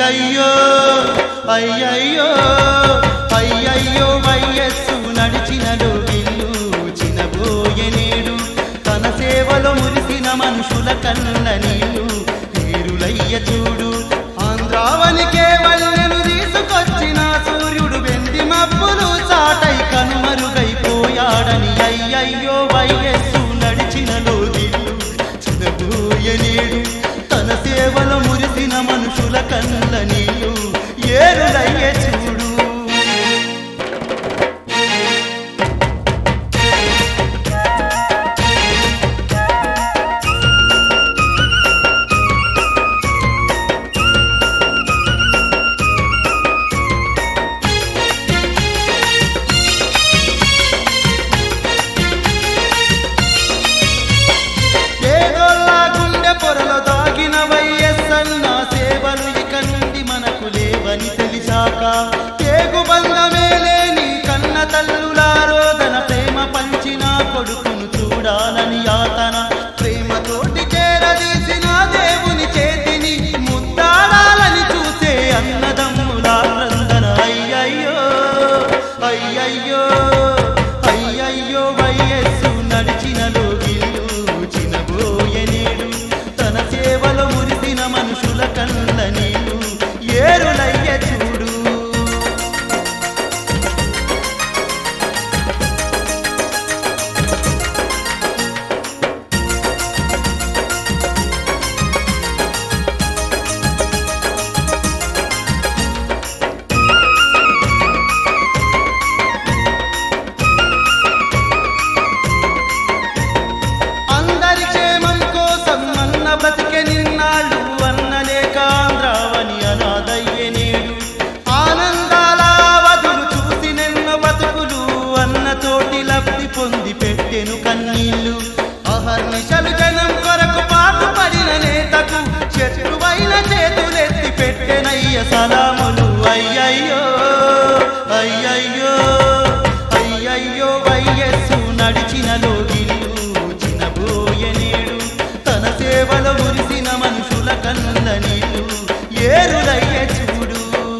అయ్యయ్యో అయ్యయ్యో అయ్యయ్యో వయస్సు నడిచిన లోగిల్లు చినబోయనేడు తన సేవలో మురిసిన మనుషుల కన్న నీళ్ళు హీరులయ్య చూడు ఆంధ్రావనికే వల్లెను తీసుకొచ్చిన సూర్యుడు వెండి మబ్బులు చాటై కనుమరుగైపోయాడని అయ్యయ్యో వయస్సు నడిచిన లోగిల్లు చినబోయనేడు తన సేవలో మురిసిన మనుషుల కన్న నీళ్ళు ఏరులయ్య చూడు పొరలో దాగిన వయస్సన్న సేవలు ఇక నుండి మనకు లేవని తెలిసాక తేగు బంధమే లేని కన్న తల్లులారోదన ప్రేమ పంచిన కొడుకును చూడాలని యాతన ప్రేమతోటి చేరదీసిన దేవుని చేతిని ముద్దాడాలని చూసే అన్నదమ్ముల క్రందన అయ్యయ్యో అయ్యయ్యో అయ్యయ్యో వయస్సు నడిచిన లోగిల్లు చినబోయనేడు సేవలో మురిసిన మనుషుల కన్న నీళ్ళు ఏరులయ్య చూడు అందరి క్షేమం కోసం అన్న బ్రతికే నిన్నాళ్ళు అన్నలేక ఆంధ్రావని అనాథయ్యే నేడు ఆనందాల వదులు చూసి నిన్న బతుకులు అన్నతోటి లబ్ధి పొంది పెట్టెను కన్నీళ్ళు అహర్నిశలు జనం కొరకు పాటుపడిన నేతకు శత్రువైన చేతులెత్తి పెట్టెనయ్య సలాములు అయ్యయ్యో అయ్యయ్యో అయ్యయ్యో వయస్సు నడిచిన లోగిల్లు చినబోయనేడు తన సేవలో మురిసిన మనుషుల కన్న నీళ్ళు ఏరులయ్య చూడు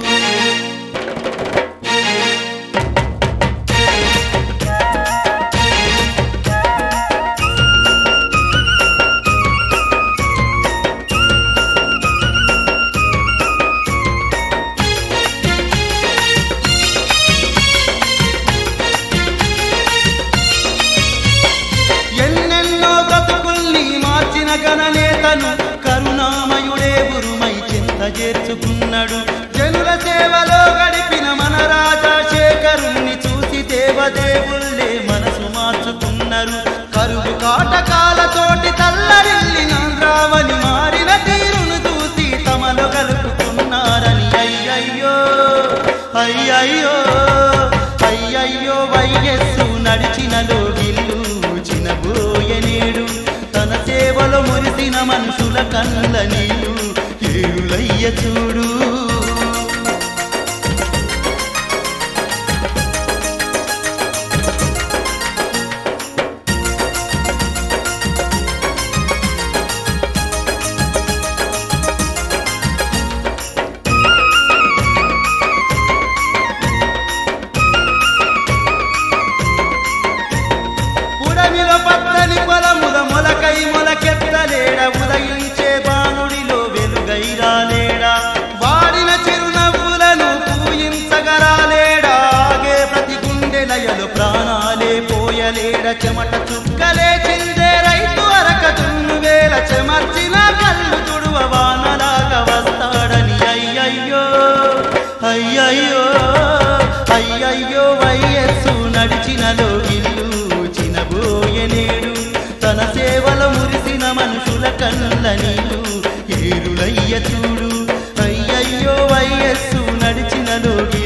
ఎన్నెన్నో బ్రతుకుల్ని మార్చిన గణనేతను కరుణామయుడే గురుమై చింత చేర్చుకున్నాడు జనుల సేవలో గడిపిన మన రాజశేఖరుణ్ణి చూసి దేవదేవుళ్ళే మనసు మార్చుకున్నారు కరువు కాటకాలతోటి తల్లరిల్లిన ఆంధ్రావని మారిన తీరును చూసి తమలో కలుపుకున్నారని అయ్యయ్యో అయ్యయ్యో అయ్యయ్యో వయస్సు నడిచిన లోగిల్లు చినబోయనేడు తన సేవలో మురిసిన మనుషుల కన్న నీళ్ళు ఏరులయ్య చూడు పుడమిలో పచ్చని పొలముల మొలకై మొలకెత్తలేడ ఉదయించే బాణుడిలో వెలుగై రాలేడా వాడిన చిరునవ్వులను పూయించగరాలేడా ఆగే ప్రతి గుండె లయలు ప్రాణాలే పోయలేడ చెమట చుక్కలే చిందే రైతు అరక దున్ను వేల చెమర్చిన కళ్ళు తుడువ వానలాగా వస్తాడని అయ్యయ్యో అయ్యయ్యో అయ్యయ్యో వయస్సు నడిచిన లోగిల్లు చినబోయనేడు తన సేవలో మురిసిన మనుషుల కన్న నీళ్ళు ఏరులయ్య చూడు అయ్యయ్యో వయస్సు నడిచిన లోగి